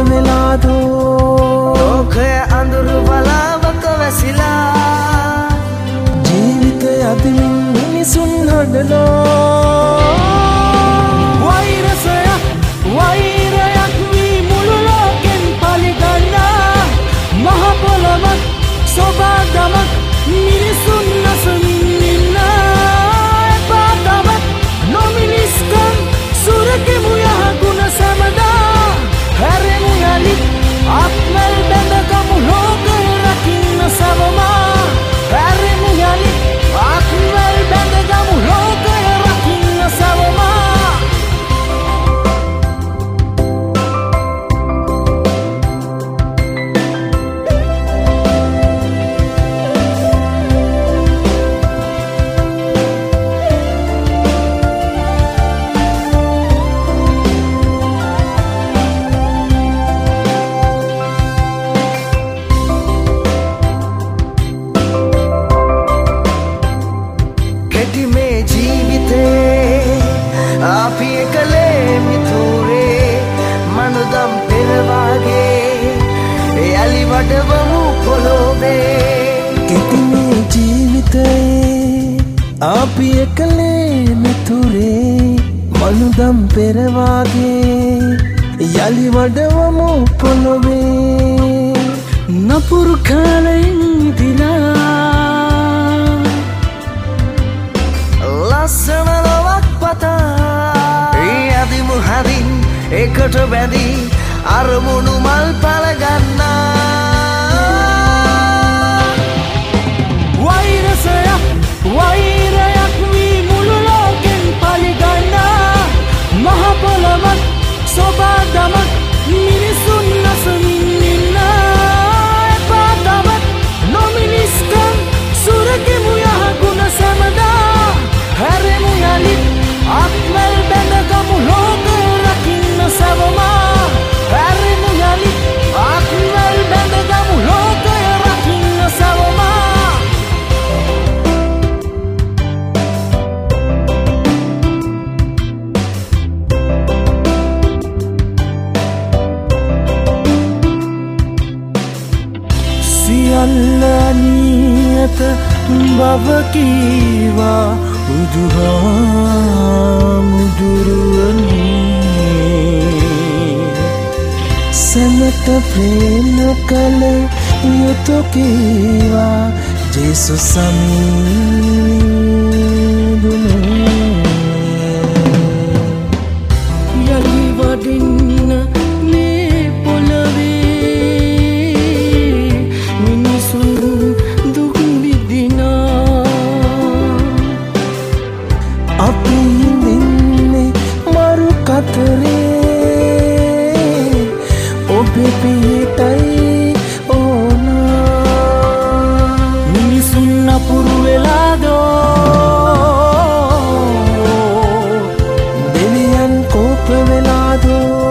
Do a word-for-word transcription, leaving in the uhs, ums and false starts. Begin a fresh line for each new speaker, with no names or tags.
වෙලාදෝ
ලෝකය අඳුරු බලාවක වැසිලා
ජීවිතය අදිමින් මිනිසුන් හඬනවා වෛරසයක් වෛරයක් වී මුළු ලෝකෙන් පලිගන්නා මහ පොළොවක් සොබාගමක් මිනිසුන් නසමින් ඉන්න එපා තවත් නොමිනිස්කම් සුරකෙමු යහගුණ සැමදා හැරෙමු යලි අත්මැල් බැඳගමු ලෝකය රකින්න සවමා හැරෙමු යලි අත්මැල් බැඳගමු ලෝකය රකින්න සවමා
අපි එකලේ මිතුරේ මනුදම් පෙරවාගේ යලි වඩවමු පොළොවේ
කෙටිමේ ජීවිතයේ අපි එකලේ මිතුරේ මනුදම් පෙරවාගේ යලි වඩවමු පොළොවේ නපුරු කාලයෙන් දිලා
ලස්සන ලොවක් යදිමු හදින් එකට බැඳී අරමුණු මල් පලගන්නා
වෛරසයක් වෛරයක් වී මුළු ලෝකෙන් පලිගන්නා මහ පොළොවක් සොබාගමක් මිනිසුන් නසමින් ඉන්න එපා තවත් නොමිනිස්කම් සුරකෙමු යහගුණ සැමදා හැරෙමු යලි අත්මැල් බැඳගමු ලෝකය රකින්න සවමා හැරෙමු යලි අත්මැල් බැඳගමු ලෝකය රකින්න සවමා සියල්ල නියත බව කීවා බුදුහාමුදුරුවනේ සැමට ප්‍රේම කළ යුතු කීවා ජේසුස් සමීදුනේ යලි වඩින්න මේ පොළවේ මිනිසුන් දුක් විඳිනා අපි ඉන්නේ මරු කතරේ ඔබේ පිටයි ඕනා මිනිසුන් අපුරු වෙලාදෝ දෙවියන් කෝප වෙලාදෝ